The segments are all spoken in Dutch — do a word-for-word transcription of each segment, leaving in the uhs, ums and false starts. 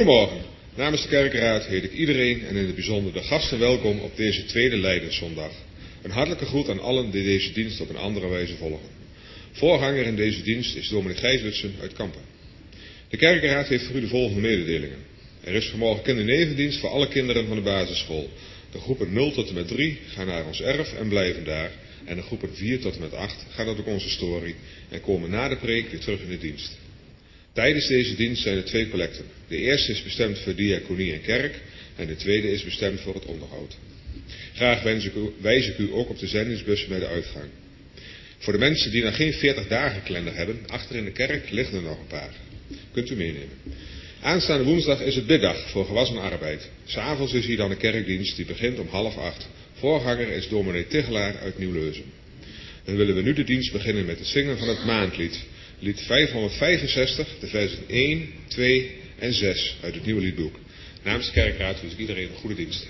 Goedemorgen. Namens de Kerkenraad heet ik iedereen en in het bijzonder de gasten welkom op deze tweede Lijdenszondag. Een hartelijke groet aan allen die deze dienst op een andere wijze volgen. Voorganger in deze dienst is dominee Gijs Lutsen uit Kampen. De Kerkenraad heeft voor u de volgende mededelingen. Er is vanmorgen kindernevendienst voor alle kinderen van de basisschool. De groepen nul tot en met drie gaan naar ons erf en blijven daar. En de groepen vier tot en met acht gaan naar de consistorie en komen na de preek weer terug in de dienst. Tijdens deze dienst zijn er twee collecten. De eerste is bestemd voor diaconie en kerk en de tweede is bestemd voor het onderhoud. Graag wijs ik u ook op de zendingsbussen bij de uitgang. Voor de mensen die nog geen veertig dagen kalender hebben, achter in de kerk liggen er nog een paar. Kunt u meenemen. Aanstaande woensdag is het biddag voor gewassen arbeid. 'S Avonds is hier dan een kerkdienst die begint om half acht. Voorganger is dominee Tigelaar uit Nieuw-Leuzen. Dan willen we nu de dienst beginnen met het zingen van het maandlied. Lied vijfhonderdvijfenzestig, de versen één, twee en zes uit het nieuwe liedboek. Namens de Kerkraad wens ik iedereen een goede dienst.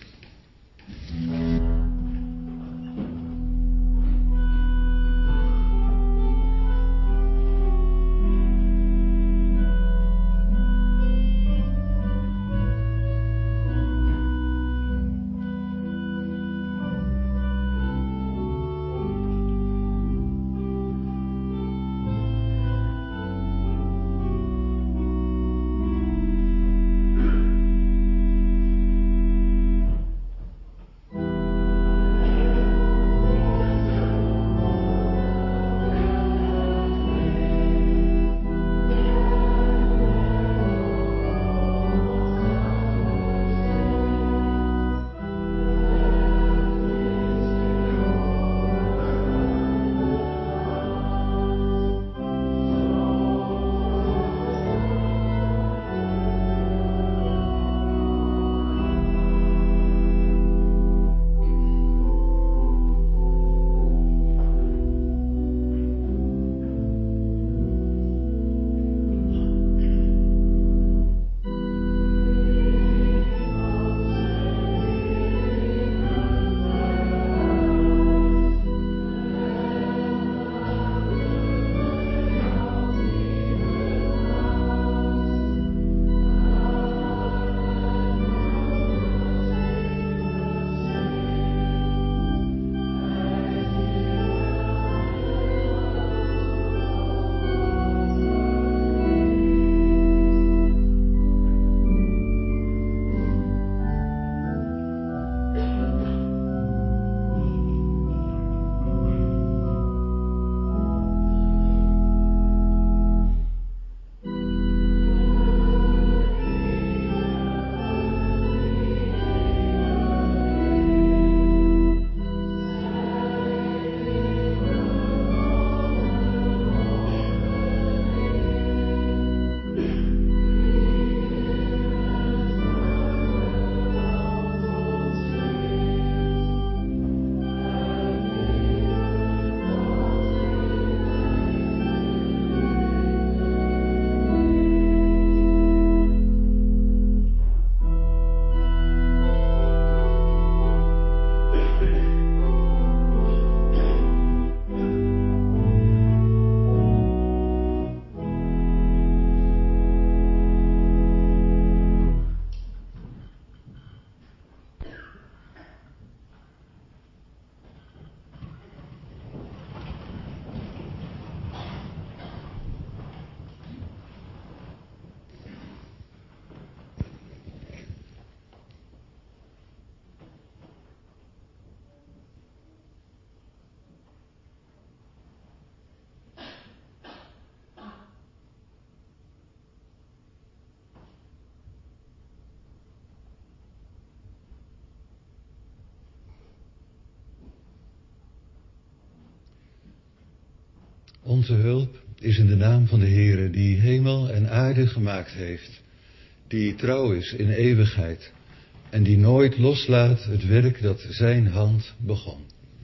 Onze hulp is in de naam van de Heere, die hemel en aarde gemaakt heeft, die trouw is in eeuwigheid en die nooit loslaat het werk dat zijn hand begon.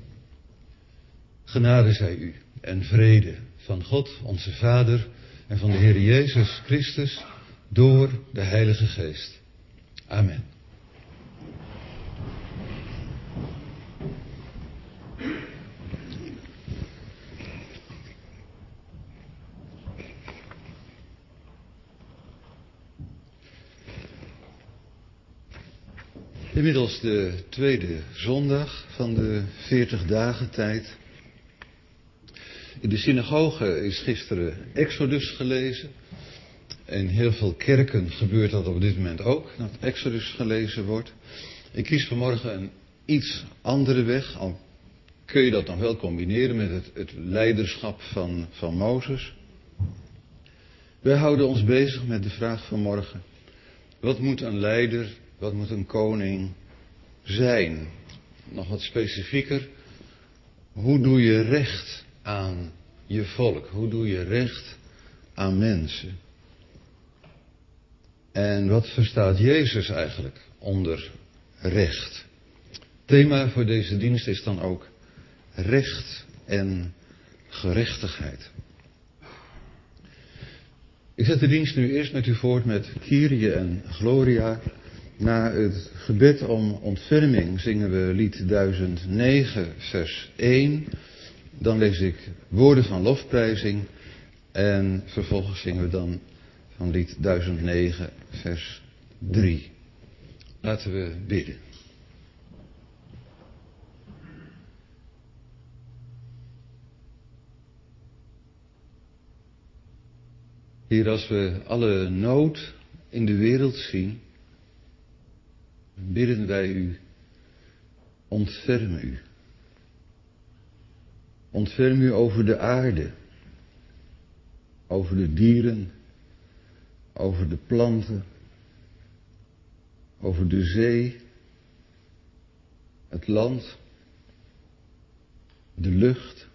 Genade zij u en vrede van God onze Vader en van de Heer Jezus Christus door de Heilige Geest. Amen. Inmiddels de tweede zondag van de veertig dagen tijd. In de synagoge is gisteren Exodus gelezen. In heel veel kerken gebeurt dat op dit moment ook, dat Exodus gelezen wordt. Ik kies vanmorgen een iets andere weg, al kun je dat nog wel combineren met het, het leiderschap van, van Mozes. Wij houden ons bezig met de vraag van morgen. Wat moet een leider, wat moet een koning zijn? Nog wat specifieker. Hoe doe je recht aan je volk? Hoe doe je recht aan mensen? En wat verstaat Jezus eigenlijk onder recht? Thema voor deze dienst is dan ook recht en gerechtigheid. Ik zet de dienst nu eerst met u voort met Kyrie en Gloria. Na het gebed om ontferming zingen we lied duizend negen vers één. Dan lees ik woorden van lofprijzing. En vervolgens zingen we dan van lied duizend negen vers drie. Laten we bidden. Heer, als we alle nood in de wereld zien, bidden wij u, ontferm u. Ontferm u over de aarde, over de dieren, over de planten, over de zee, het land, de lucht.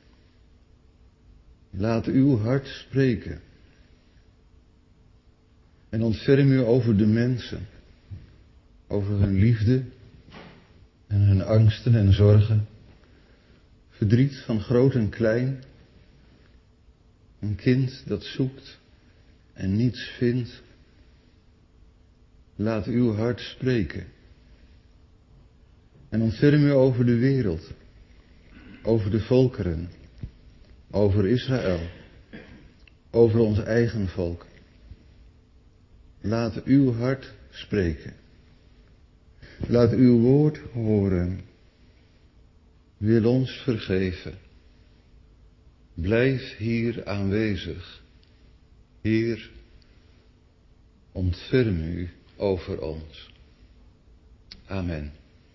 Laat uw hart spreken. En ontferm u over de mensen, over hun liefde en hun angsten en zorgen, verdriet van groot en klein, een kind dat zoekt en niets vindt. Laat uw hart spreken. En ontferm u over de wereld, over de volkeren, over Israël, over ons eigen volk. Laat uw hart spreken. Laat uw woord horen. Wil ons vergeven. Blijf hier aanwezig. Heer, ontferm u over ons. Amen.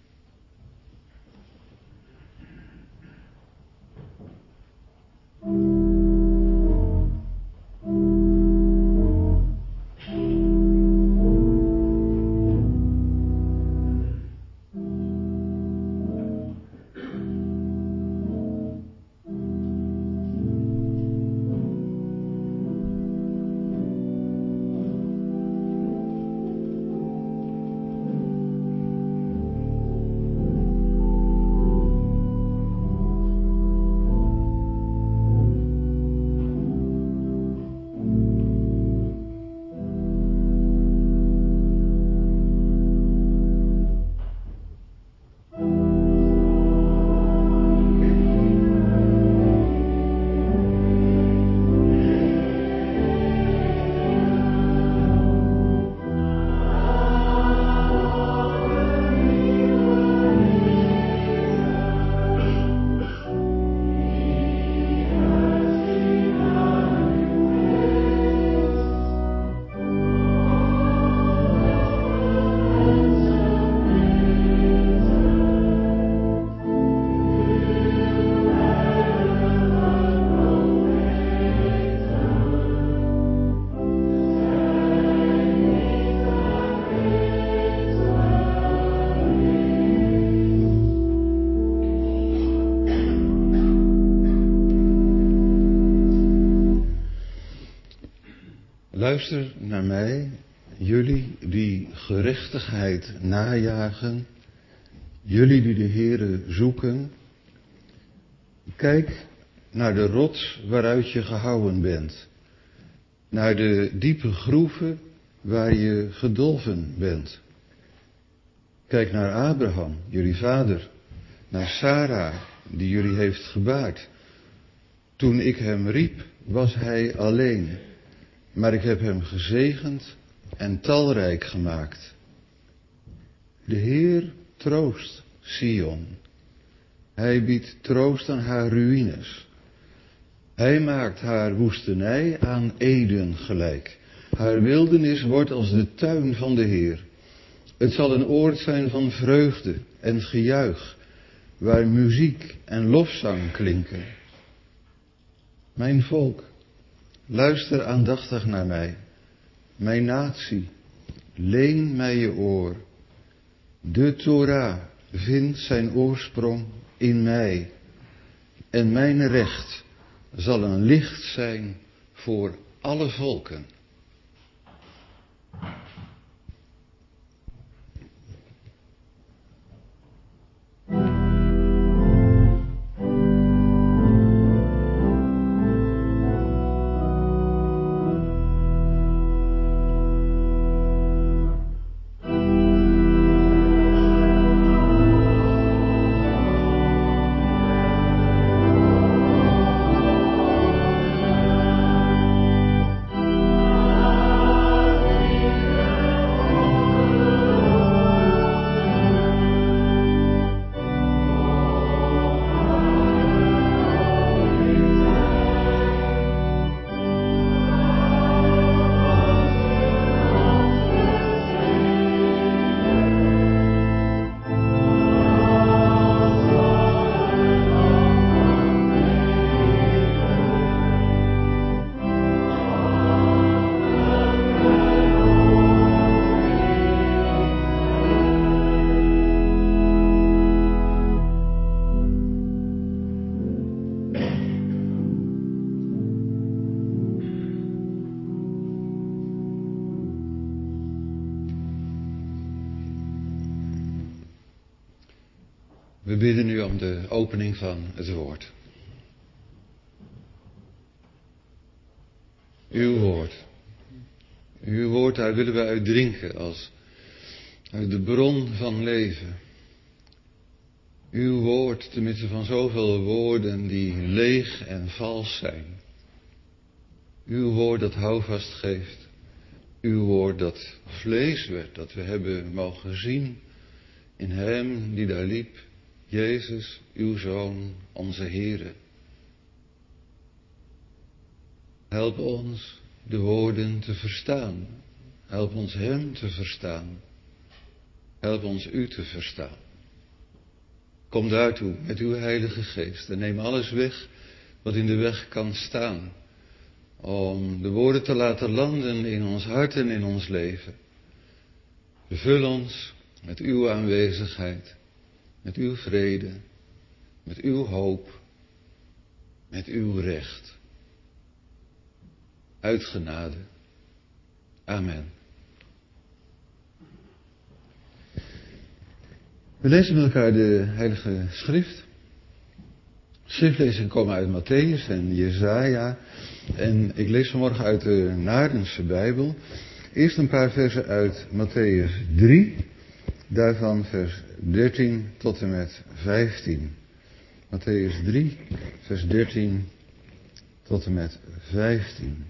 Luister naar mij, jullie die gerechtigheid najagen, jullie die de Heere zoeken. Kijk naar de rots waaruit je gehouwen bent, naar de diepe groeven waar je gedolven bent. Kijk naar Abraham, jullie vader, naar Sarah, die jullie heeft gebaard. Toen ik hem riep, was hij alleen. Maar ik heb hem gezegend en talrijk gemaakt. De Heer troost Sion. Hij biedt troost aan haar ruïnes. Hij maakt haar woestenij aan Eden gelijk. Haar wildernis wordt als de tuin van de Heer. Het zal een oord zijn van vreugde en gejuich, waar muziek en lofzang klinken. Mijn volk, luister aandachtig naar mij. Mijn natie, leen mij je oor. De Torah vindt zijn oorsprong in mij. En mijn recht zal een licht zijn voor alle volken. We bidden nu om de opening van het woord. Uw woord. Uw woord, daar willen we uit drinken als uit de bron van leven. Uw woord, te midden van zoveel woorden die leeg en vals zijn. Uw woord dat houvast geeft. Uw woord dat vlees werd, dat we hebben mogen zien in hem die daar liep. Jezus, uw Zoon, onze Heere. Help ons de woorden te verstaan. Help ons hem te verstaan. Help ons u te verstaan. Kom daartoe met uw Heilige Geest en neem alles weg wat in de weg kan staan. Om de woorden te laten landen in ons hart en in ons leven. Vul ons met uw aanwezigheid. Met uw vrede, met uw hoop, met uw recht. Uit genade. Amen. We lezen met elkaar de Heilige Schrift. Schriftlezingen komen uit Matthäus en Jesaja. En ik lees vanmorgen uit de Naardense Bijbel. Eerst een paar versen uit Matthäus drie. Daarvan vers dertien tot en met vijftien. Matthäus drie, vers dertien tot en met vijftien.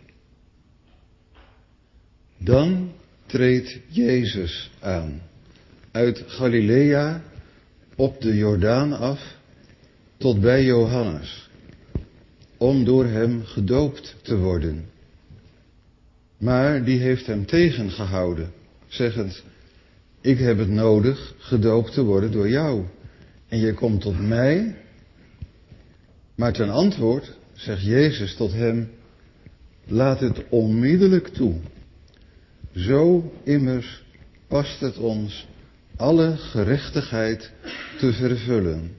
Dan treedt Jezus aan, uit Galilea op de Jordaan af, tot bij Johannes, om door hem gedoopt te worden. Maar die heeft hem tegengehouden, zeggend: ik heb het nodig gedoopt te worden door jou. En je komt tot mij. Maar ten antwoord zegt Jezus tot hem: laat het onmiddellijk toe. Zo immers past het ons alle gerechtigheid te vervullen.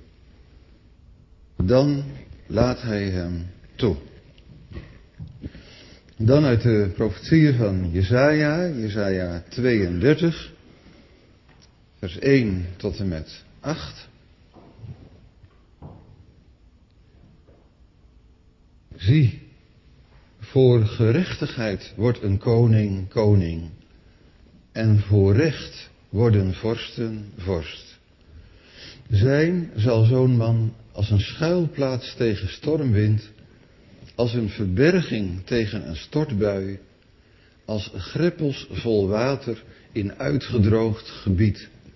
Dan laat hij hem toe. Dan uit de profetieën van Jesaja, Jesaja tweeëndertig. Vers één tot en met acht. Zie, voor gerechtigheid wordt een koning koning. En voor recht worden vorsten vorst. Zijn zal zo'n man als een schuilplaats tegen stormwind, als een verberging tegen een stortbui, als greppels vol water in uitgedroogd gebied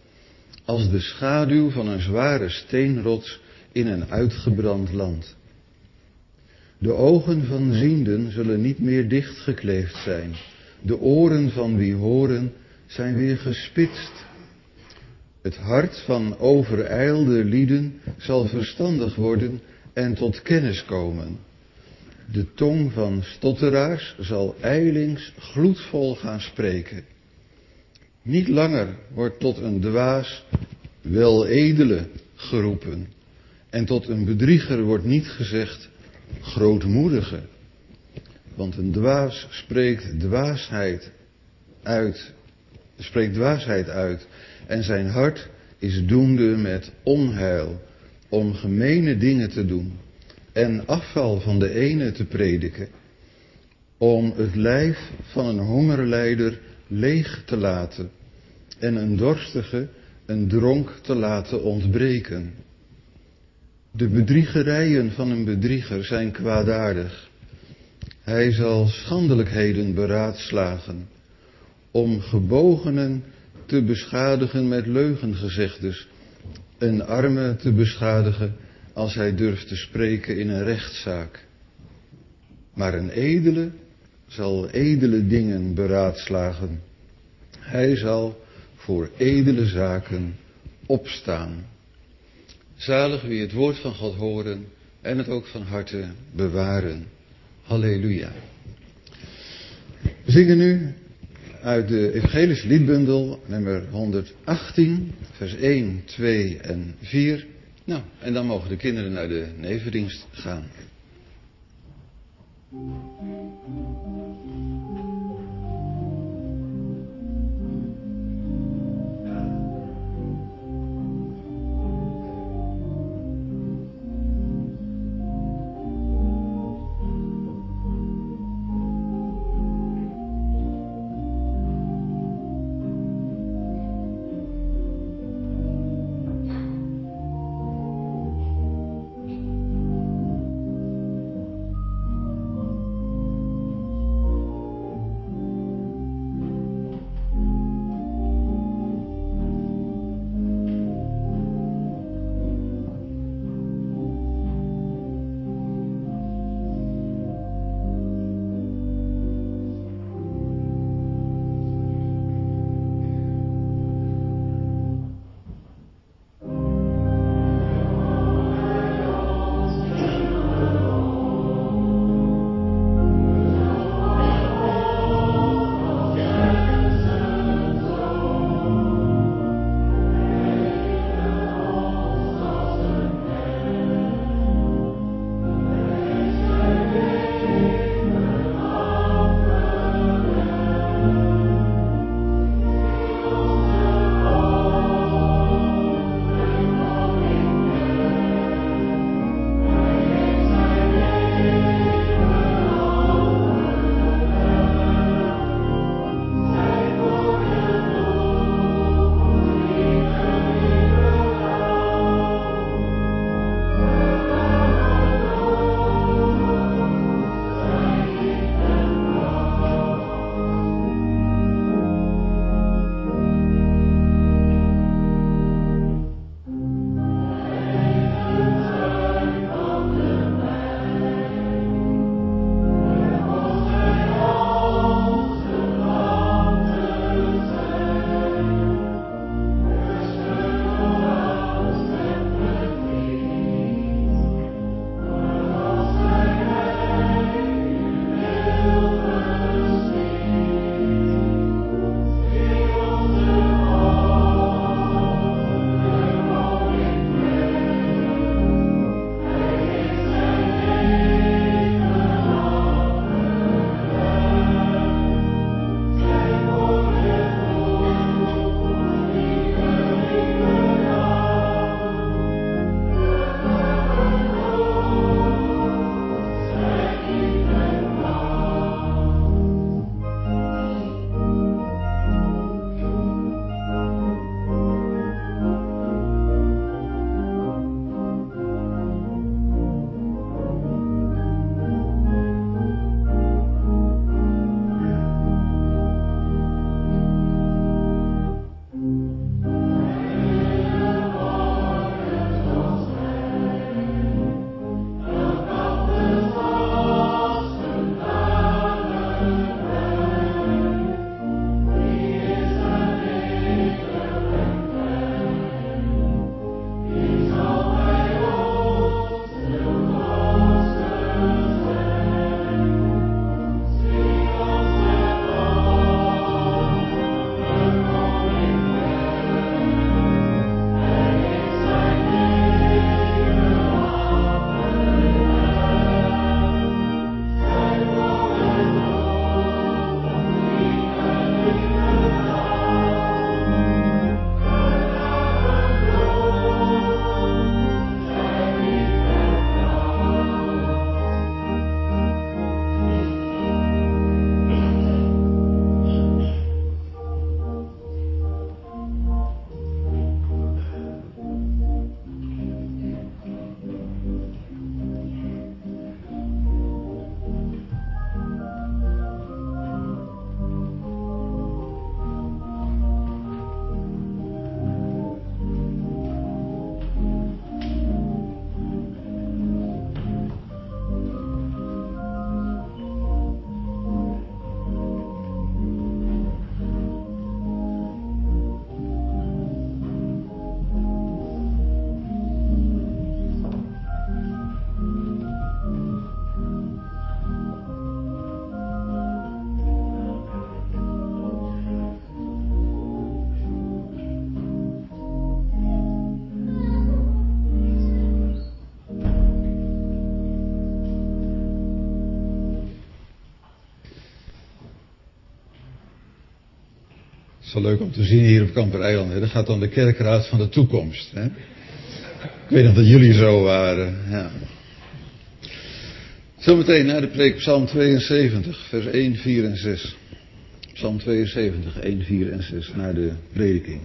als de schaduw van een zware steenrots in een uitgebrand land. De ogen van zienden zullen niet meer dichtgekleefd zijn. De oren van wie horen zijn weer gespitst. Het hart van overijlde lieden zal verstandig worden en tot kennis komen. De tong van stotteraars zal ijlings gloedvol gaan spreken. Niet langer wordt tot een dwaas weledele geroepen. En tot een bedrieger wordt niet gezegd grootmoedige. Want een dwaas spreekt dwaasheid uit, spreekt dwaasheid uit. En zijn hart is doende met onheil om gemene dingen te doen. En afval van de ene te prediken. Om het lijf van een hongerlijder leeg te laten. En een dorstige een dronk te laten ontbreken. De bedriegerijen van een bedrieger zijn kwaadaardig. Hij zal schandelijkheden beraadslagen, om gebogenen te beschadigen met leugengezegdes, een arme te beschadigen als hij durft te spreken in een rechtszaak. Maar een edele zal edele dingen beraadslagen. Hij zal voor edele zaken opstaan. Zalig wie het woord van God horen en het ook van harte bewaren. Halleluja. We zingen nu uit de Evangelische liedbundel nummer honderdachttien, vers één, twee en vier. Nou, en dan mogen de kinderen naar de nevendienst gaan. wel leuk om te zien hier op Kampereiland. Hè. Dat gaat dan de kerkraad van de toekomst. Hè. Ik weet nog dat jullie zo waren. Ja. Zometeen na de preek Psalm tweeënzeventig, vers één, vier en zes. Psalm tweeënzeventig, één, vier en zes, na de prediking.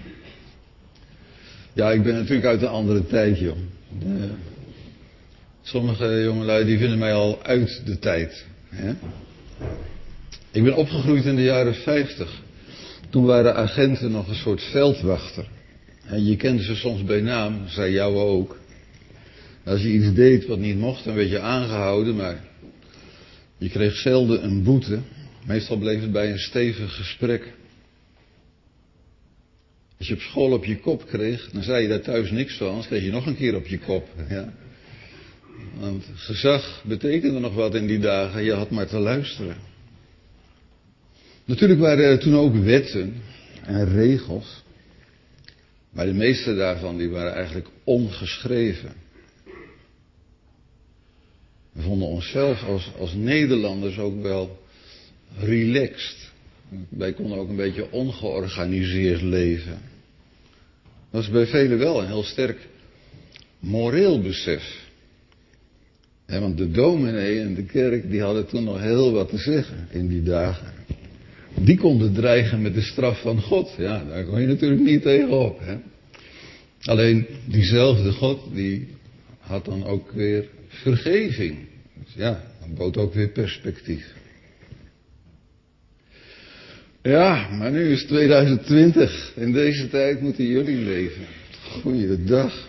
Ja, ik ben natuurlijk uit een andere tijd, joh. Uh, sommige jongelui die vinden mij al uit de tijd. Hè? Ik ben opgegroeid in de jaren vijftig. Toen waren agenten nog een soort veldwachter. En je kende ze soms bij naam, zei jou ook. Als je iets deed wat niet mocht, dan werd je aangehouden, maar je kreeg zelden een boete. Meestal bleef het bij een stevig gesprek. Als je op school op je kop kreeg, dan zei je daar thuis niks van, anders kreeg je nog een keer op je kop. Ja. Want gezag betekende nog wat in die dagen, je had maar te luisteren. Natuurlijk waren er toen ook wetten en regels, maar de meeste daarvan die waren eigenlijk ongeschreven. We vonden onszelf als, als Nederlanders ook wel relaxed. Wij konden ook een beetje ongeorganiseerd leven. Dat was bij velen wel een heel sterk moreel besef. He, want de dominee en de kerk die hadden toen nog heel wat te zeggen in die dagen. Die konden dreigen met de straf van God. Ja, daar kon je natuurlijk niet tegenop. Hè? Alleen diezelfde God die had dan ook weer vergeving. Dus ja, dat bood ook weer perspectief. Ja, maar nu is tweeduizend twintig. In deze tijd moeten jullie leven. Goeiedag.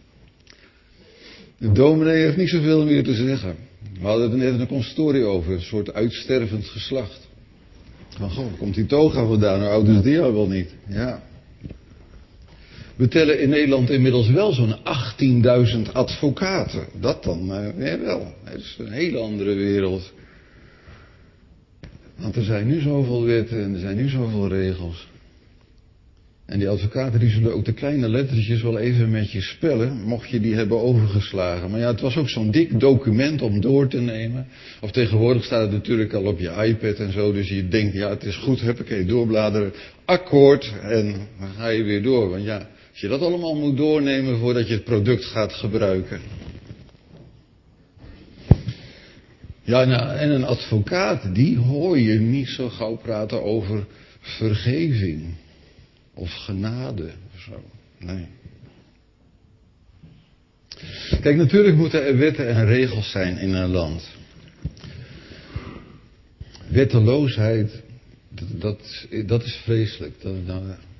De dominee heeft niet zoveel meer te zeggen. We hadden er net een consistorie over. Een soort uitstervend geslacht. Van goh, waar komt die toga vandaan? Hoe oud is die al wel niet? Ja. We tellen in Nederland inmiddels wel zo'n achttienduizend advocaten. Dat dan, maar ja, wel. Het is een hele andere wereld. Want er zijn nu zoveel wetten en er zijn nu zoveel regels. En die advocaten die zullen ook de kleine lettertjes wel even met je spellen, mocht je die hebben overgeslagen. Maar ja, het was ook zo'n dik document om door te nemen. Of tegenwoordig staat het natuurlijk al op je iPad en zo, dus je denkt, ja, het is goed, huppakee, doorbladeren, akkoord, en dan ga je weer door. Want ja, als je dat allemaal moet doornemen voordat je het product gaat gebruiken. Ja, nou, en een advocaat, die hoor je niet zo gauw praten over vergeving. Of genade, of zo. Nee. Kijk, natuurlijk moeten er wetten en regels zijn in een land. Wetteloosheid, dat, dat, dat is vreselijk. Dat, dat,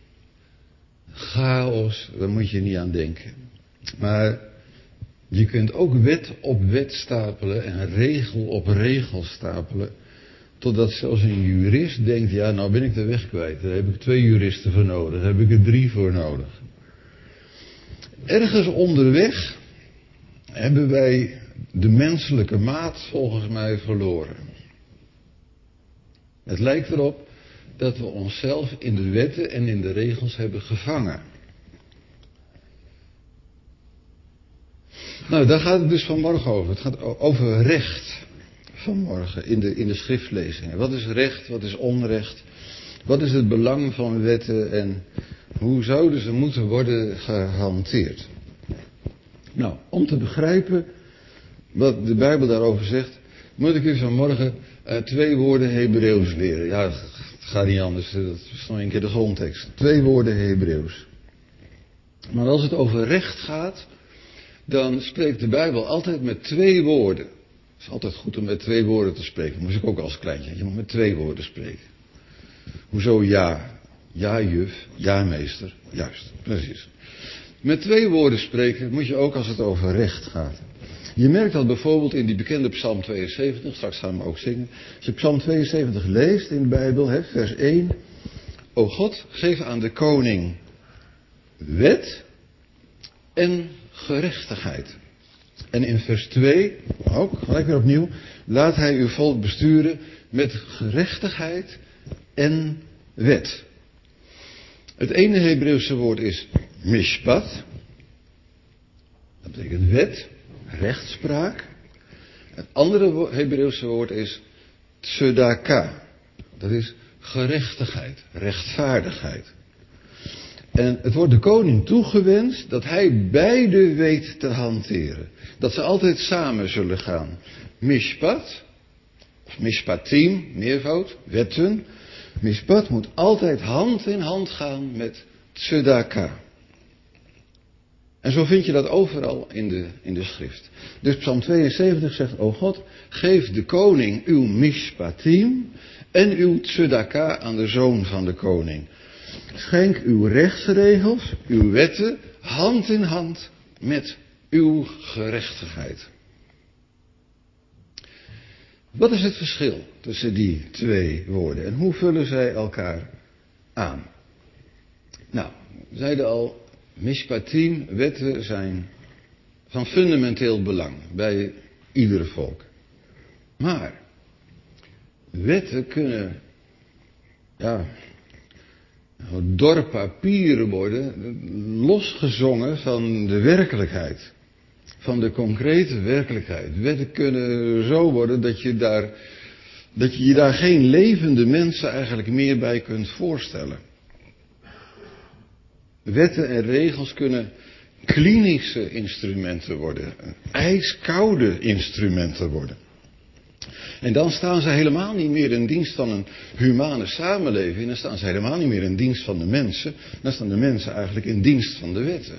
chaos, daar moet je niet aan denken. Maar je kunt ook wet op wet stapelen en regel op regel stapelen. Totdat zelfs een jurist denkt, ja, nou ben ik de weg kwijt. Daar heb ik twee juristen voor nodig. Daar heb ik er drie voor nodig. Ergens onderweg hebben wij de menselijke maat volgens mij verloren. Het lijkt erop dat we onszelf in de wetten en in de regels hebben gevangen. Nou, daar gaat het dus vanmorgen over. Het gaat over recht. Vanmorgen in de, in de schriftlezingen. Wat is recht, wat is onrecht? Wat is het belang van wetten en hoe zouden ze moeten worden gehanteerd? Nou, om te begrijpen wat de Bijbel daarover zegt, moet ik u vanmorgen uh, twee woorden Hebreeuws leren. Ja, het gaat niet anders, dat is nog een keer de grondtekst. Twee woorden Hebreeuws. Maar als het over recht gaat, dan spreekt de Bijbel altijd met twee woorden. Het is altijd goed om met twee woorden te spreken. Moest ik ook als kleintje. Je moet met twee woorden spreken. Hoezo ja? Ja juf, ja meester. Juist, precies. Met twee woorden spreken moet je ook als het over recht gaat. Je merkt dat bijvoorbeeld in die bekende Psalm tweeënzeventig. Straks gaan we ook zingen. Als je Psalm tweeënzeventig leest in de Bijbel, hè, vers één. O God, geef aan de koning wet en gerechtigheid. En in vers twee, ook gelijk weer opnieuw, laat hij uw volk besturen met gerechtigheid en wet. Het ene Hebreeuwse woord is mishpat. Dat betekent wet, rechtspraak. Het andere Hebreeuwse woord is tzedaka. Dat is gerechtigheid, rechtvaardigheid. En het wordt de koning toegewenst dat hij beide weet te hanteren. Dat ze altijd samen zullen gaan. Mishpat, of mishpatim, meervoud, wetten. Mishpat moet altijd hand in hand gaan met tzedaka. En zo vind je dat overal in de, in de schrift. Dus Psalm tweeënzeventig zegt, o God, geef de koning uw mishpatim en uw tzedaka aan de zoon van de koning. Schenk uw rechtsregels, uw wetten, hand in hand met uw gerechtigheid. Wat is het verschil tussen die twee woorden en hoe vullen zij elkaar aan? Nou, we zeiden al, mishpatim, wetten zijn van fundamenteel belang bij ieder volk. Maar wetten kunnen, ja, door papieren worden losgezongen van de werkelijkheid. Van de concrete werkelijkheid. Wetten kunnen zo worden dat je daar, dat je je daar geen levende mensen eigenlijk meer bij kunt voorstellen. Wetten en regels kunnen klinische instrumenten worden. Ijskoude instrumenten worden. En dan staan ze helemaal niet meer in dienst van een humane samenleving. Dan staan ze helemaal niet meer in dienst van de mensen. Dan staan de mensen eigenlijk in dienst van de wetten.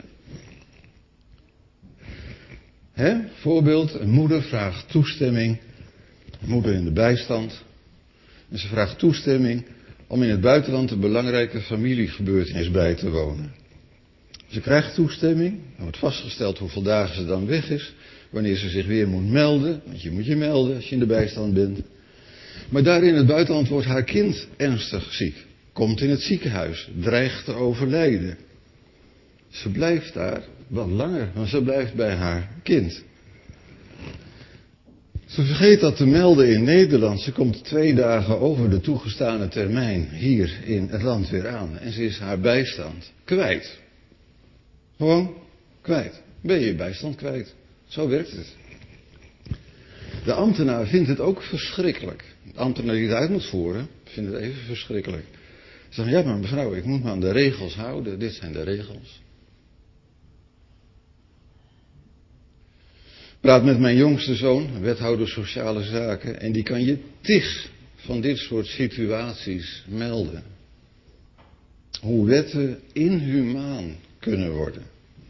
Hè? Voorbeeld, een moeder vraagt toestemming. Een moeder in de bijstand. En ze vraagt toestemming om in het buitenland een belangrijke familiegebeurtenis bij te wonen. Ze krijgt toestemming. Er wordt vastgesteld hoeveel dagen ze dan weg is. Wanneer ze zich weer moet melden. Want je moet je melden als je in de bijstand bent. Maar daar in het buitenland wordt haar kind ernstig ziek. Komt in het ziekenhuis. Dreigt te overlijden. Ze blijft daar wat langer. Want ze blijft bij haar kind. Ze vergeet dat te melden in Nederland. Ze komt twee dagen over de toegestane termijn hier in het land weer aan. En ze is haar bijstand kwijt. Gewoon kwijt. Ben je je bijstand kwijt. Zo werkt het. De ambtenaar vindt het ook verschrikkelijk. De ambtenaar die het uit moet voeren, vindt het even verschrikkelijk. Ze zeggen, ja maar mevrouw, ik moet me aan de regels houden. Dit zijn de regels. Praat met mijn jongste zoon, wethouder sociale zaken. En die kan je tig van dit soort situaties melden. Hoe wetten inhumaan kunnen worden.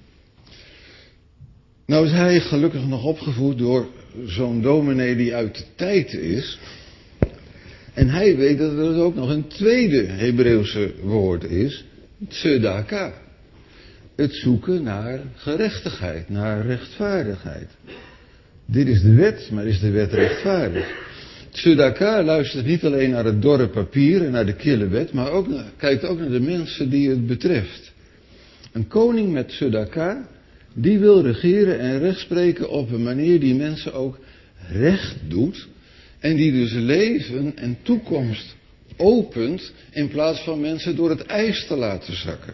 Nou is hij gelukkig nog opgevoed door zo'n dominee die uit de tijd is. En hij weet dat er ook nog een tweede Hebreeuwse woord is. Tzedaka. Het zoeken naar gerechtigheid, naar rechtvaardigheid. Dit is de wet, maar is de wet rechtvaardig? Tzedaka luistert niet alleen naar het dorre papier en naar de kille wet, maar ook naar, kijkt ook naar de mensen die het betreft. Een koning met tzedaka, die wil regeren en recht spreken op een manier die mensen ook recht doet. En die dus leven en toekomst opent in plaats van mensen door het ijs te laten zakken.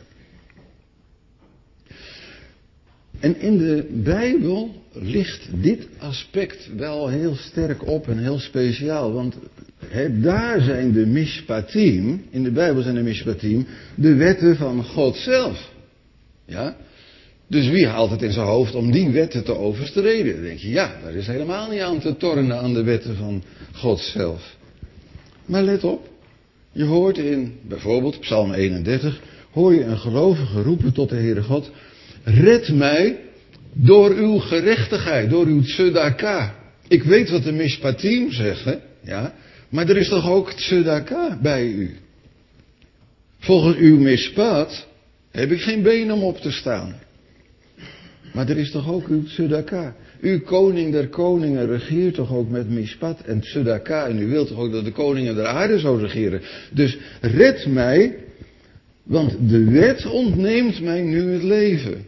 En in de Bijbel ligt dit aspect wel heel sterk op en heel speciaal. Want he, daar zijn de mishpatim, in de Bijbel zijn de mishpatim, de wetten van God zelf. Ja? Dus wie haalt het in zijn hoofd om die wetten te overtreden? Dan denk je, ja, daar is helemaal niet aan te tornen aan de wetten van God zelf. Maar let op, je hoort in bijvoorbeeld Psalm eenendertig, hoor je een gelovige roepen tot de Heere God, red mij door uw gerechtigheid, door uw tzedaka. Ik weet wat de mishpatim zeggen, ja, maar er is toch ook tzedaka bij u. Volgens uw mishpat heb ik geen been om op te staan. Maar er is toch ook uw tzedaka. Uw koning der koningen regeert toch ook met mishpat en tzedaka. En u wilt toch ook dat de koningen der aarde zo regeren. Dus red mij, want de wet ontneemt mij nu het leven.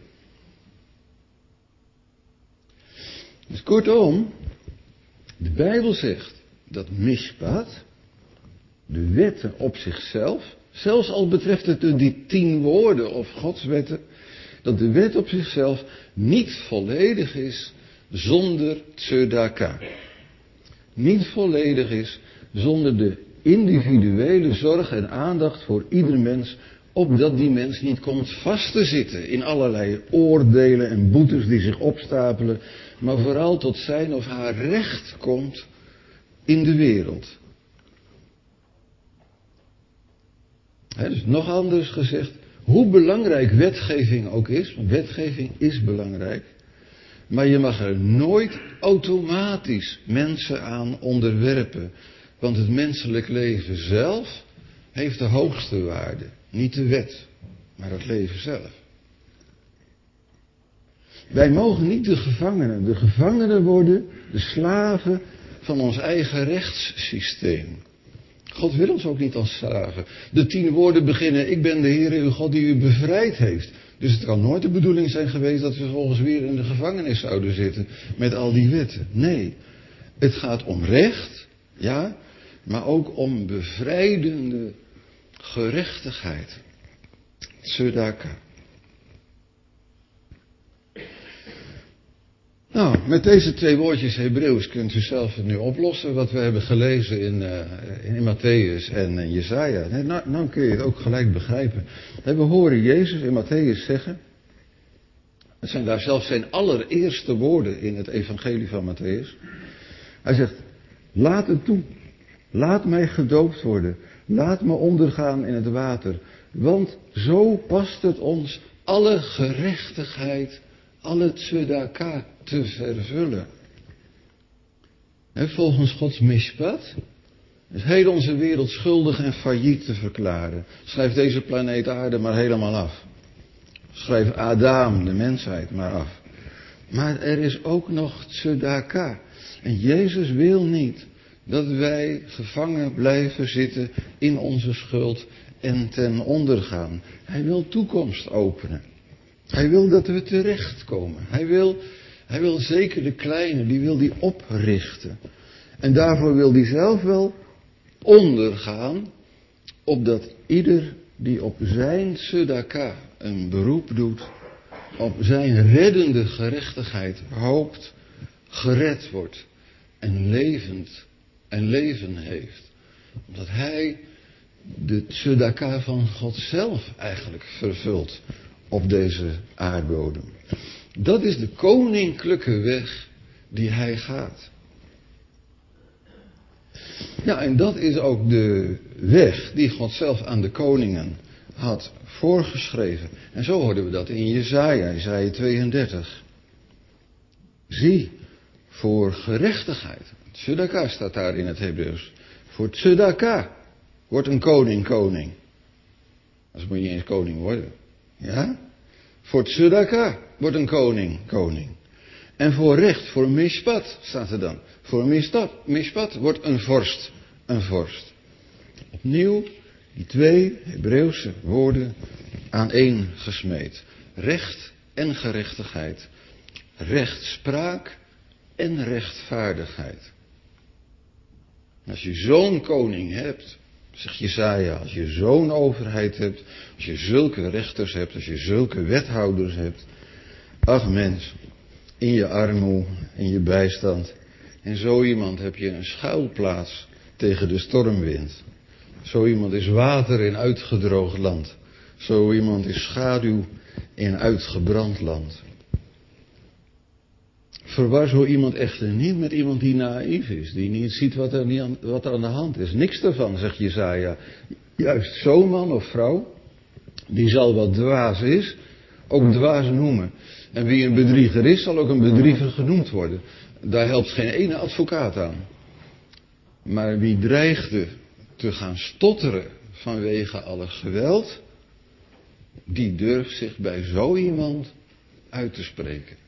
Dus kortom, de Bijbel zegt dat mishpat, de wetten op zichzelf, zelfs al betreft het die tien woorden of Gods wetten, dat de wet op zichzelf niet volledig is zonder tzedaka. Niet volledig is zonder de individuele zorg en aandacht voor ieder mens, opdat die mens niet komt vast te zitten in allerlei oordelen en boetes die zich opstapelen, maar vooral tot zijn of haar recht komt in de wereld. He, dus nog anders gezegd, hoe belangrijk wetgeving ook is, want wetgeving is belangrijk, maar je mag er nooit automatisch mensen aan onderwerpen, want het menselijk leven zelf heeft de hoogste waarde. Niet de wet, maar het leven zelf. Wij mogen niet de gevangenen, de gevangenen worden, de slaven van ons eigen rechtssysteem. God wil ons ook niet als slaven. De tien woorden beginnen, ik ben de Heer uw God die u bevrijd heeft. Dus het kan nooit de bedoeling zijn geweest dat we vervolgens weer in de gevangenis zouden zitten met al die wetten. Nee, het gaat om recht, ja, maar ook om bevrijdende gerechtigheid. Tzedaka. Nou, met deze twee woordjes Hebreeuws kunt u zelf het nu oplossen wat we hebben gelezen in, uh, in Matthäus en in Jesaja. Nee, nou, nou kun je het ook gelijk begrijpen. We horen Jezus in Matthäus zeggen, het zijn daar zelfs zijn allereerste woorden in het evangelie van Matthäus. Hij zegt, laat het toe, laat mij gedoopt worden, laat me ondergaan in het water, want zo past het ons alle gerechtigheid, alle tzedaka te vervullen. He, volgens Gods mishpat is heel onze wereld schuldig en failliet te verklaren. Schrijf deze planeet aarde maar helemaal af. Schrijf Adam, de mensheid, maar af. Maar er is ook nog tzedaka. En Jezus wil niet dat wij gevangen blijven zitten in onze schuld en ten onder gaan. Hij wil toekomst openen. Hij wil dat we terechtkomen. Hij wil, hij wil zeker de kleine, die wil die oprichten. En daarvoor wil hij zelf wel ondergaan, opdat ieder die op zijn tzedaka een beroep doet, op zijn reddende gerechtigheid hoopt, gered wordt en levend en leven heeft. Omdat hij de tzedaka van God zelf eigenlijk vervult op deze aardbodem. Dat is de koninklijke weg die hij gaat. Ja, en dat is ook de weg die God zelf aan de koningen had voorgeschreven. En zo hoorden we dat in Jesaja, Jesaja tweeëndertig. Zie, voor gerechtigheid, tzedaka staat daar in het Hebreeuws. Voor tzedaka wordt een koning koning. Anders moet je niet eens koning worden. Ja? Voor tzedaka wordt een koning koning. En voor recht, voor mishpat staat er dan. Voor mishpat, mishpat wordt een vorst een vorst. Opnieuw die twee Hebreeuwse woorden aaneen gesmeed. Recht en gerechtigheid. Rechtspraak en rechtvaardigheid. Als je zo'n koning hebt, zegt Jesaja, als je zo'n overheid hebt, als je zulke rechters hebt, als je zulke wethouders hebt, ach mens, in je armoe, in je bijstand, en zo iemand heb je een schuilplaats tegen de stormwind. Zo iemand is water in uitgedroogd land. Zo iemand is schaduw in uitgebrand land. Verwar zo iemand echter niet met iemand die naïef is, die niet ziet wat er, niet aan, wat er aan de hand is. Niks daarvan, zegt Jesaja. Juist zo'n man of vrouw, die zal wat dwaas is, ook dwaas noemen. En wie een bedrieger is, zal ook een bedrieger genoemd worden. Daar helpt geen ene advocaat aan. Maar wie dreigde te gaan stotteren vanwege alle geweld, die durft zich bij zo iemand uit te spreken.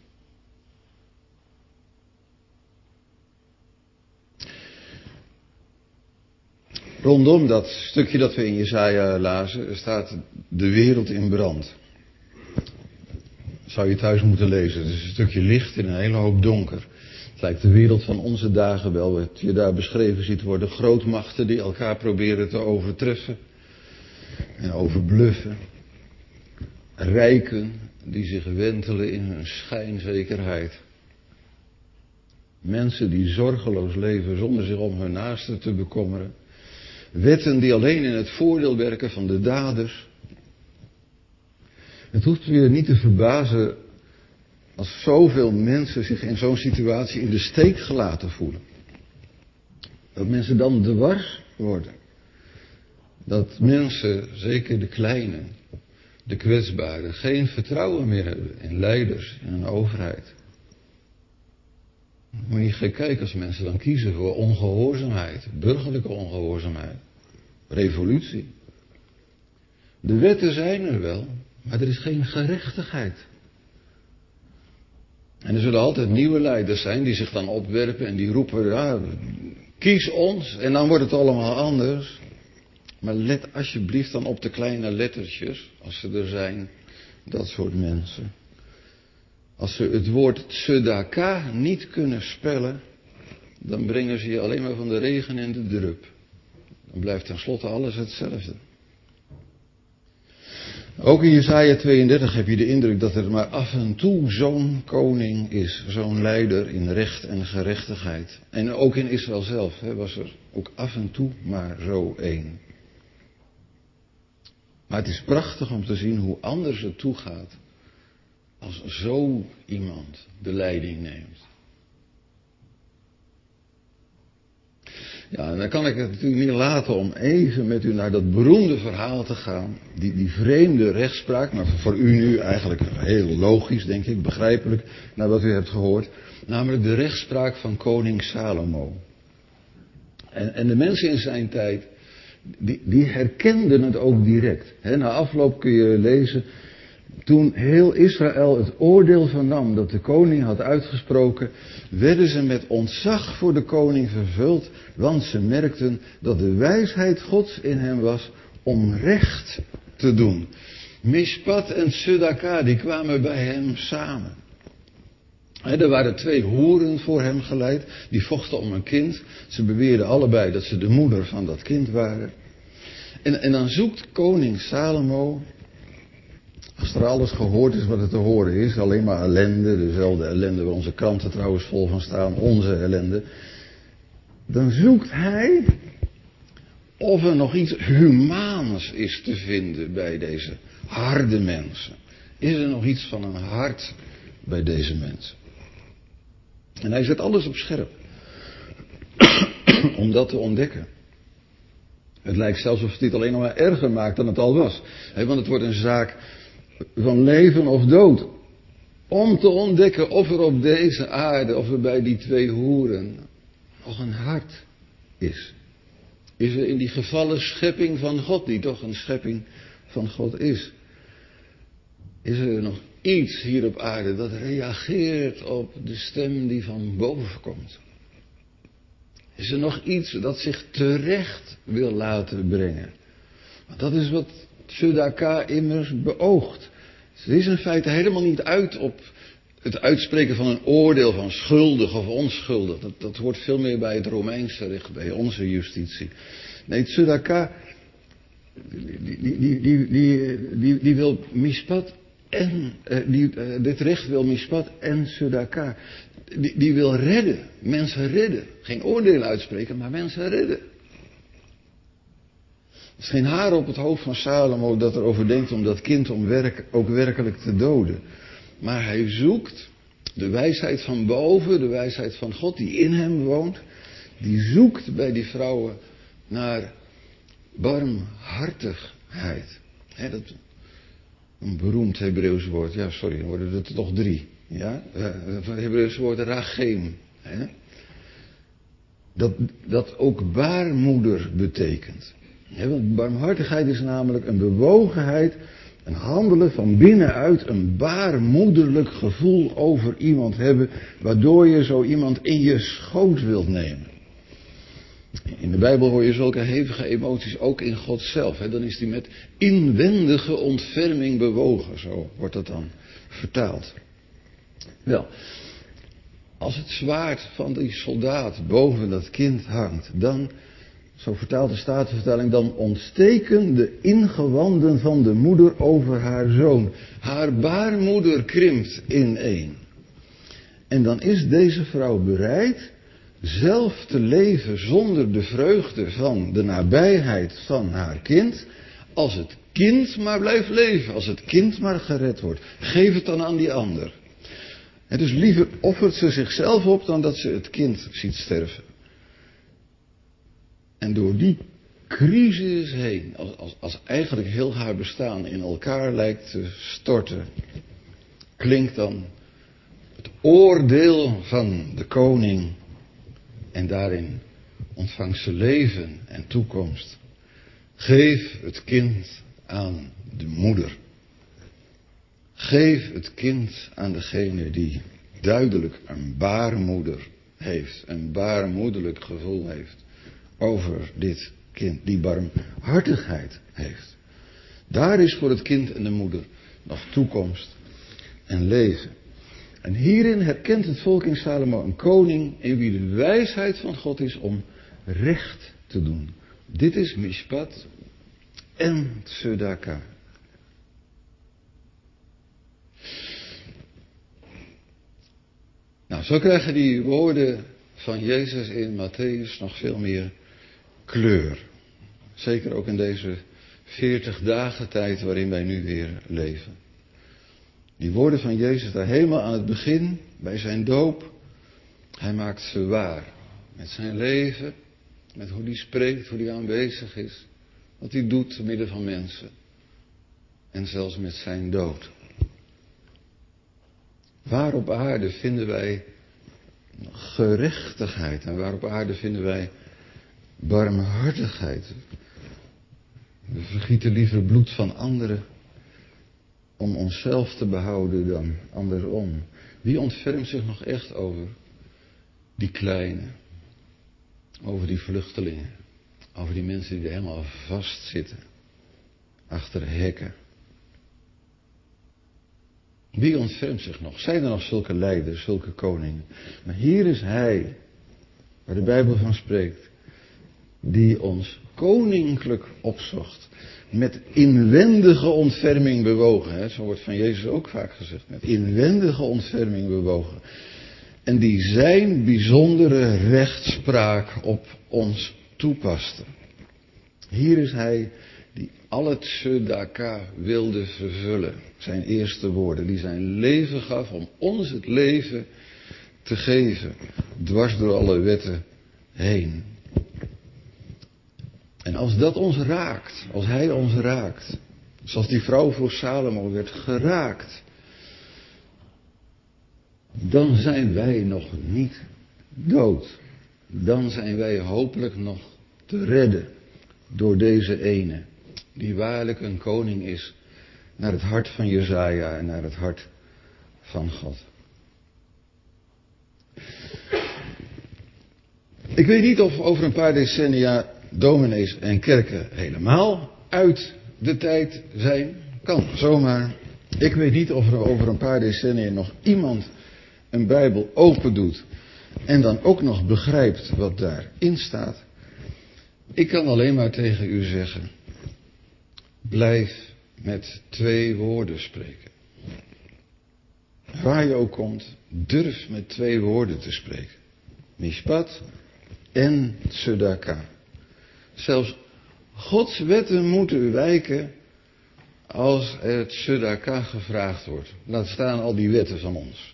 Rondom dat stukje dat we in Jesaja lazen, staat de wereld in brand. Zou je thuis moeten lezen. Het is een stukje licht in een hele hoop donker. Het lijkt de wereld van onze dagen wel, wat je daar beschreven ziet worden. Grootmachten die elkaar proberen te overtreffen en overbluffen. Rijken die zich wentelen in hun schijnzekerheid. Mensen die zorgeloos leven zonder zich om hun naasten te bekommeren. Wetten die alleen in het voordeel werken van de daders. Het hoeft je niet te verbazen als zoveel mensen zich in zo'n situatie in de steek gelaten voelen. Dat mensen dan dwars worden. Dat mensen, zeker de kleinen, de kwetsbaren, geen vertrouwen meer hebben in leiders, in een overheid. Moet je niet gek kijken als mensen dan kiezen voor ongehoorzaamheid, burgerlijke ongehoorzaamheid, revolutie. De wetten zijn er wel, maar er is geen gerechtigheid. En er zullen altijd nieuwe leiders zijn die zich dan opwerpen en die roepen, ja, kies ons en dan wordt het allemaal anders. Maar let alsjeblieft dan op de kleine lettertjes, als ze er zijn, dat soort mensen. Als ze het woord tzedaka niet kunnen spellen, dan brengen ze je alleen maar van de regen en de drup. Dan blijft tenslotte alles hetzelfde. Ook in Jesaja tweeëndertig heb je de indruk dat er maar af en toe zo'n koning is, zo'n leider in recht en gerechtigheid. En ook in Israël zelf hè, was er ook af en toe maar zo één. Maar het is prachtig om te zien hoe anders het toegaat als zo iemand de leiding neemt. Ja, en dan kan ik het natuurlijk niet laten om even met u naar dat beroemde verhaal te gaan. Die, die vreemde rechtspraak, maar voor u nu eigenlijk heel logisch, denk ik, begrijpelijk, naar wat u hebt gehoord. Namelijk de rechtspraak van koning Salomo. En, en de mensen in zijn tijd, die, die herkenden het ook direct. He, na afloop kun je lezen, toen heel Israël het oordeel vernam dat de koning had uitgesproken, werden ze met ontzag voor de koning vervuld, want ze merkten dat de wijsheid Gods in hem was om recht te doen. Mishpat en tzedaka, die kwamen bij hem samen. He, er waren twee hoeren voor hem geleid, die vochten om een kind. Ze beweerden allebei dat ze de moeder van dat kind waren. En, en dan zoekt koning Salomo, als er alles gehoord is wat er te horen is, alleen maar ellende, dezelfde ellende waar onze kranten trouwens vol van staan, onze ellende. Dan zoekt hij of er nog iets humaans is te vinden bij deze harde mensen. Is er nog iets van een hart bij deze mensen? En hij zet alles op scherp om dat te ontdekken. Het lijkt zelfs of het dit alleen nog maar erger maakt dan het al was. He, want het wordt een zaak van leven of dood. Om te ontdekken of er op deze aarde, of er bij die twee hoeren nog een hart is. Is er in die gevallen schepping van God, die toch een schepping van God is. Is er nog iets hier op aarde dat reageert op de stem die van boven komt? Is er nog iets dat zich terecht wil laten brengen? Want dat is wat tzedaka immers beoogt. Het is in feite helemaal niet uit op het uitspreken van een oordeel van schuldig of onschuldig. Dat, dat hoort veel meer bij het Romeinse recht, bij onze justitie. Nee, tzedaka, die, die, die, die, die, die, die wil mishpat en, uh, die, uh, dit recht wil mishpat en tzedaka. Die, die wil redden, mensen redden. Geen oordeel uitspreken, maar mensen redden. Het is geen haar op het hoofd van Salomo dat erover denkt om dat kind om werk, ook werkelijk te doden. Maar hij zoekt de wijsheid van boven, de wijsheid van God die in hem woont. Die zoekt bij die vrouwen naar barmhartigheid. He, dat, een beroemd Hebreeuws woord. Ja, sorry, dan worden het er toch drie. Ja, het Hebreeuws woord rachem. He. Dat, dat ook baarmoeder betekent. He, want barmhartigheid is namelijk een bewogenheid, een handelen van binnenuit, een baarmoederlijk gevoel over iemand hebben, waardoor je zo iemand in je schoot wilt nemen. In de Bijbel hoor je zulke hevige emoties ook in God zelf. Hè? Dan is die met inwendige ontferming bewogen, zo wordt dat dan vertaald. Wel, als het zwaard van die soldaat boven dat kind hangt, dan, zo vertaalt de Statenvertaling, dan ontsteken de ingewanden van de moeder over haar zoon. Haar baarmoeder krimpt ineen. En dan is deze vrouw bereid zelf te leven zonder de vreugde van de nabijheid van haar kind, als het kind maar blijft leven, als het kind maar gered wordt. Geef het dan aan die ander. En dus liever offert ze zichzelf op dan dat ze het kind ziet sterven. En door die crisis heen, als, als, als eigenlijk heel haar bestaan in elkaar lijkt te storten, klinkt dan het oordeel van de koning. En daarin ontvangt ze leven en toekomst. Geef het kind aan de moeder. Geef het kind aan degene die duidelijk een baarmoeder heeft. Een baarmoederlijk gevoel heeft over dit kind. Die barmhartigheid heeft. Daar is voor het kind en de moeder nog toekomst en leven. En hierin herkent het volk in Salomo een koning in wie de wijsheid van God is om recht te doen. Dit is mishpat en tzedaka. Nou, zo krijgen die woorden van Jezus in Mattheüs nog veel meer kleur. Zeker ook in deze veertig dagen tijd waarin wij nu weer leven. Die woorden van Jezus daar helemaal aan het begin, bij zijn doop, hij maakt ze waar. Met zijn leven, met hoe hij spreekt, hoe hij aanwezig is. Wat hij doet te midden van mensen. En zelfs met zijn dood. Waar op aarde vinden wij gerechtigheid en waar op aarde vinden wij barmhartigheid. We vergieten liever bloed van anderen om onszelf te behouden dan andersom. Wie ontfermt zich nog echt over die kleine, over die vluchtelingen, over die mensen die er helemaal vastzitten, achter hekken? Wie ontfermt zich nog? Zijn er nog zulke leiders, zulke koningen? Maar hier is hij, waar de Bijbel van spreekt, die ons koninklijk opzocht. Met inwendige ontferming bewogen. Hè? Zo wordt van Jezus ook vaak gezegd. Met inwendige ontferming bewogen. En die zijn bijzondere rechtspraak op ons toepaste. Hier is hij die al het tzedaka wilde vervullen. Zijn eerste woorden. Die zijn leven gaf om ons het leven te geven. Dwars door alle wetten heen. En als dat ons raakt, als hij ons raakt, zoals die vrouw voor Salomo werd geraakt, dan zijn wij nog niet dood. Dan zijn wij hopelijk nog te redden door deze ene, die waarlijk een koning is naar het hart van Jesaja en naar het hart van God. Ik weet niet of over een paar decennia dominees en kerken helemaal uit de tijd zijn. Kan zomaar. Ik weet niet of er over een paar decennia nog iemand een Bijbel open doet en dan ook nog begrijpt wat daarin staat. Ik kan alleen maar tegen u zeggen, blijf met twee woorden spreken. Waar je ook komt, durf met twee woorden te spreken. Mishpat en tzedaka. Zelfs Gods wetten moeten wijken als er tzedaka gevraagd wordt. Laat staan al die wetten van ons.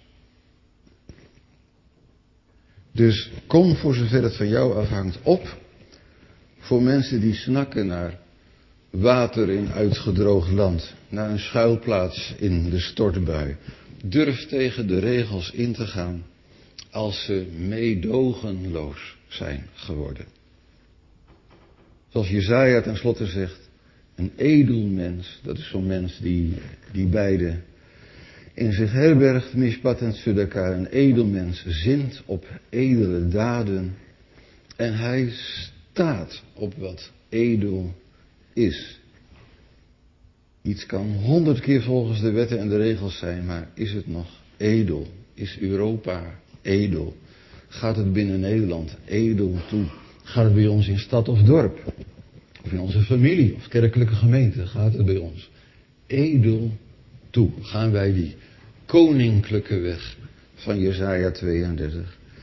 Dus kom voor zover het van jou afhangt op voor mensen die snakken naar water in uitgedroogd land, naar een schuilplaats in de stortbui. Durf tegen de regels in te gaan als ze meedogenloos zijn geworden. Zoals Jesaja tenslotte zegt, een edel mens, dat is zo'n mens die, die beide in zich herbergt, mishpat en tzedaka. Een edel mens zint op edele daden en hij staat op wat edel is. Iets kan honderd keer volgens de wetten en de regels zijn, maar is het nog edel? Is Europa edel? Gaat het binnen Nederland edel toe? Gaat het bij ons in stad of dorp? Of in onze familie of kerkelijke gemeente? Gaat het bij ons edel toe? Gaan wij die koninklijke weg van Jesaja tweeëndertig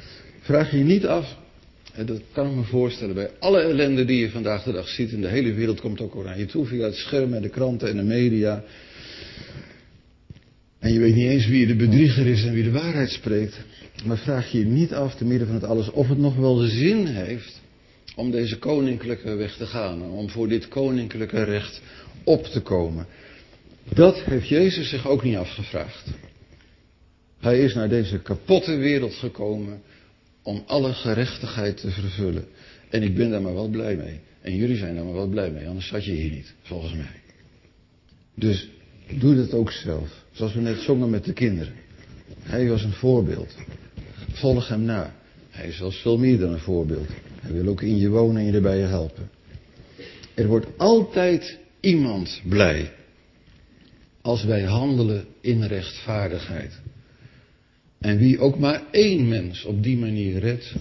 Vraag je niet af, en dat kan ik me voorstellen, bij alle ellende die je vandaag de dag ziet, in de hele wereld komt ook al naar je toe via het scherm en de kranten en de media. En je weet niet eens wie de bedrieger is en wie de waarheid spreekt. Maar vraag je je niet af, te midden van het alles, of het nog wel zin heeft om deze koninklijke weg te gaan. Om voor dit koninklijke recht op te komen. Dat heeft Jezus zich ook niet afgevraagd. Hij is naar deze kapotte wereld gekomen om alle gerechtigheid te vervullen. En ik ben daar maar wel blij mee. En jullie zijn daar maar wel blij mee, anders zat je hier niet, volgens mij. Dus doe dat ook zelf. Zoals we net zongen met de kinderen. Hij was een voorbeeld. Volg hem na. Hij is zelfs veel meer dan een voorbeeld. Hij wil ook in je wonen en je erbij helpen. Er wordt altijd iemand blij als wij handelen in rechtvaardigheid. En wie ook maar één mens op die manier redt,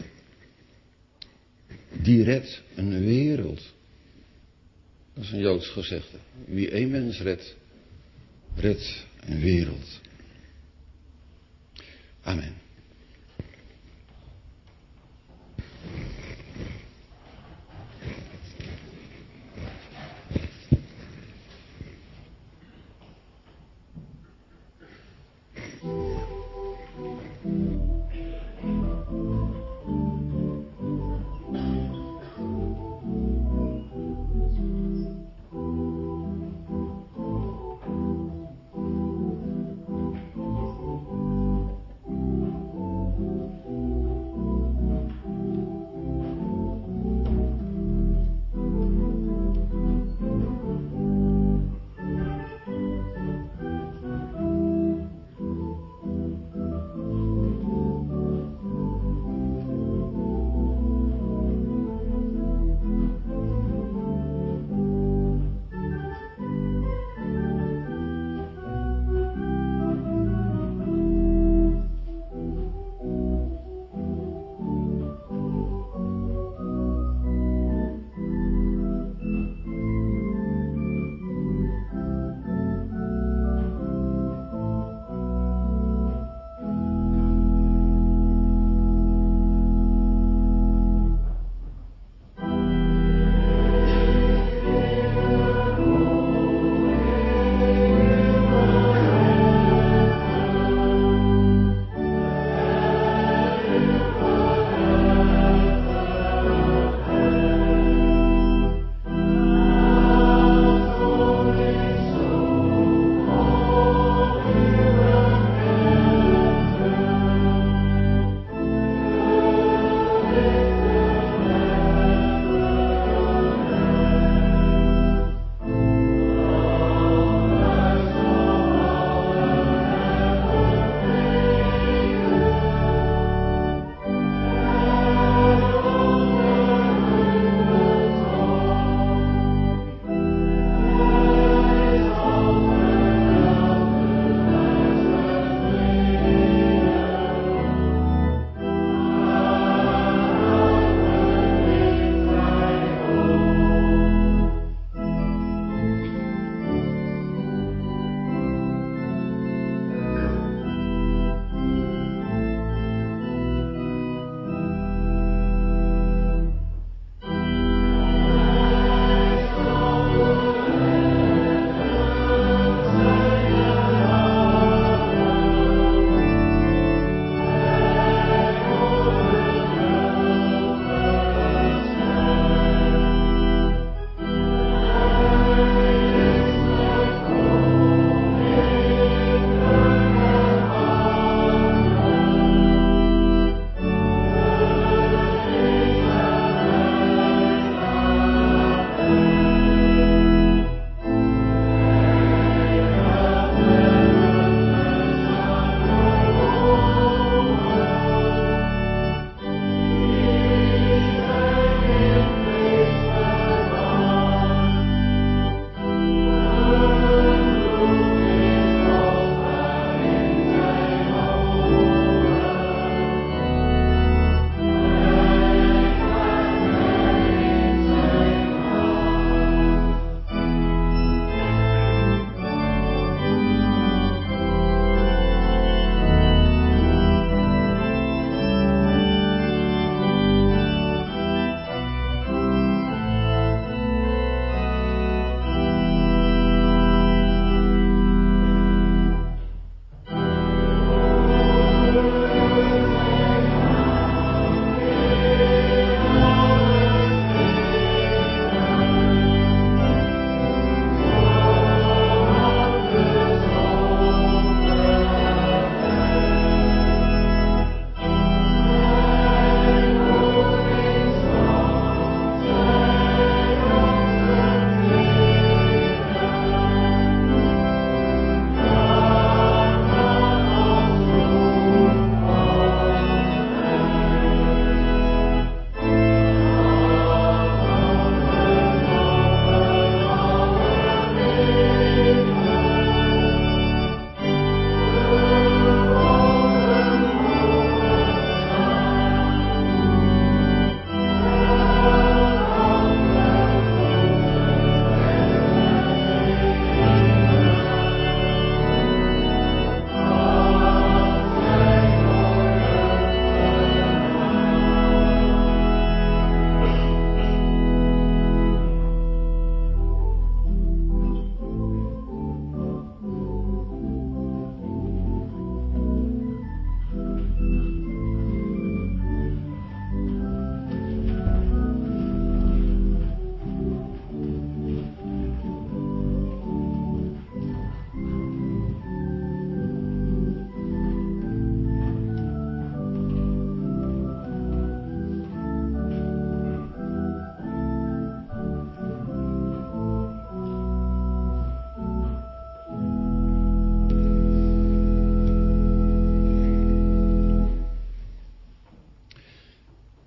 die redt een wereld. Dat is een Joods gezegde. Wie één mens redt, redt een wereld. Amen.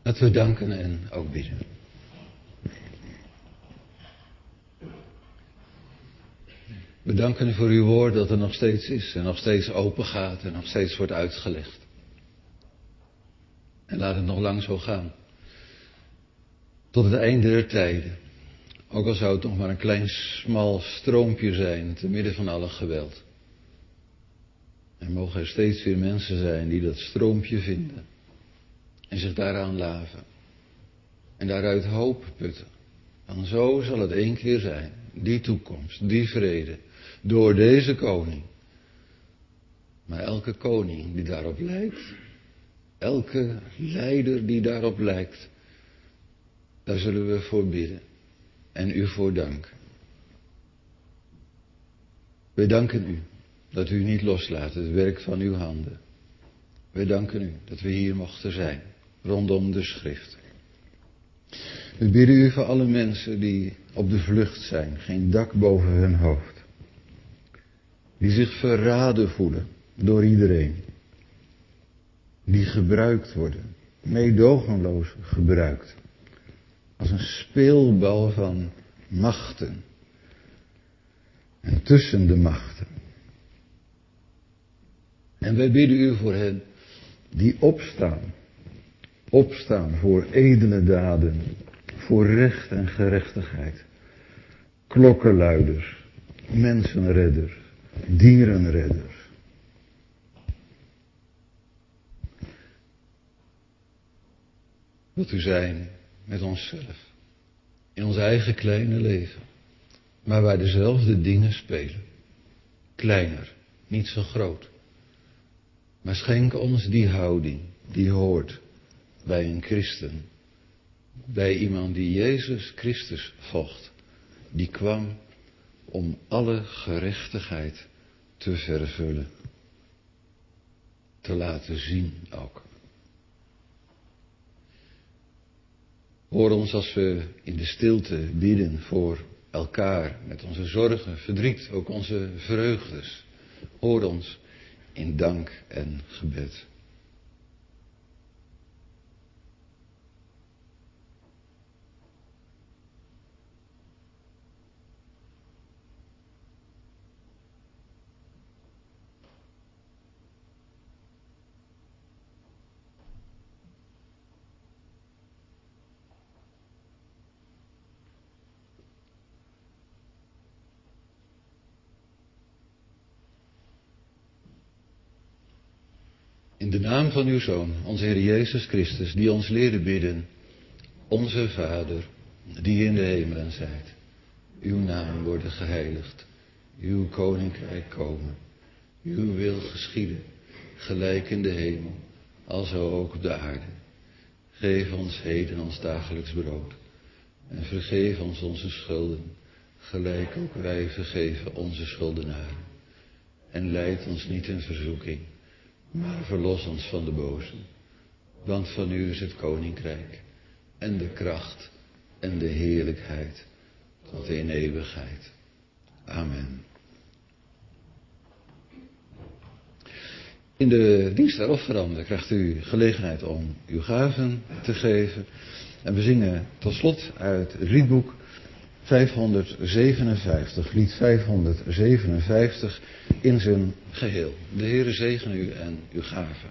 Laten we danken en ook bidden. We danken u voor uw woord dat er nog steeds is en nog steeds open gaat en nog steeds wordt uitgelegd. En laat het nog lang zo gaan. Tot het einde der tijden. Ook al zou het nog maar een klein smal stroompje zijn te midden van alle geweld. En mogen er steeds weer mensen zijn die dat stroompje vinden. En zich daaraan laven. En daaruit hoop putten. Want zo zal het één keer zijn. Die toekomst, die vrede. Door deze koning. Maar elke koning die daarop lijkt. Elke leider die daarop lijkt. Daar zullen we voor bidden. En u voor danken. We danken u dat u niet loslaat het werk van uw handen. We danken u dat we hier mochten zijn. Rondom de schrift. We bidden u voor alle mensen die op de vlucht zijn. Geen dak boven hun hoofd. Die zich verraden voelen door iedereen. Die gebruikt worden. Meedogenloos gebruikt. Als een speelbal van machten. En tussen de machten. En wij bidden u voor hen die opstaan. Opstaan voor edele daden. Voor recht en gerechtigheid. Klokkenluiders. Mensenredders. Dierenredders. Wilt u zijn met onszelf. In ons eigen kleine leven. Maar waar dezelfde dingen spelen. Kleiner, niet zo groot. Maar schenk ons die houding die hoort bij een christen. Bij iemand die Jezus Christus volgt. Die kwam om alle gerechtigheid te vervullen. Te laten zien ook. Hoor ons als we in de stilte bidden voor elkaar. Met onze zorgen, verdriet, ook onze vreugdes. Hoor ons in dank en gebed. In de naam van uw Zoon, onze Heer Jezus Christus, die ons leerde bidden. Onze Vader, die in de hemelen zijt. Uw naam worden geheiligd. Uw koninkrijk komen. Uw wil geschieden, gelijk in de hemel, alzo ook op de aarde. Geef ons heden ons dagelijks brood. En vergeef ons onze schulden, gelijk ook wij vergeven onze schuldenaren. En leid ons niet in verzoeking, maar verlos ons van de boze. Want van u is het koninkrijk, en de kracht, en de heerlijkheid, tot in eeuwigheid. Amen. In de dienst der offeranden krijgt u gelegenheid om uw gaven te geven. En we zingen tot slot uit het liedboek vijfhonderdzevenenvijftig, lied vijfhonderdzevenenvijftig in zijn geheel. De Heere zegene u en uw gaven.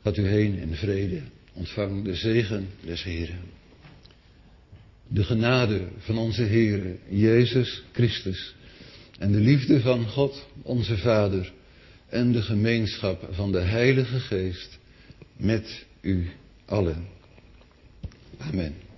Gaat u heen in vrede. Ontvang de zegen des Heeren. De genade van onze Heere Jezus Christus en de liefde van God onze Vader en de gemeenschap van de Heilige Geest met u allen. Amen.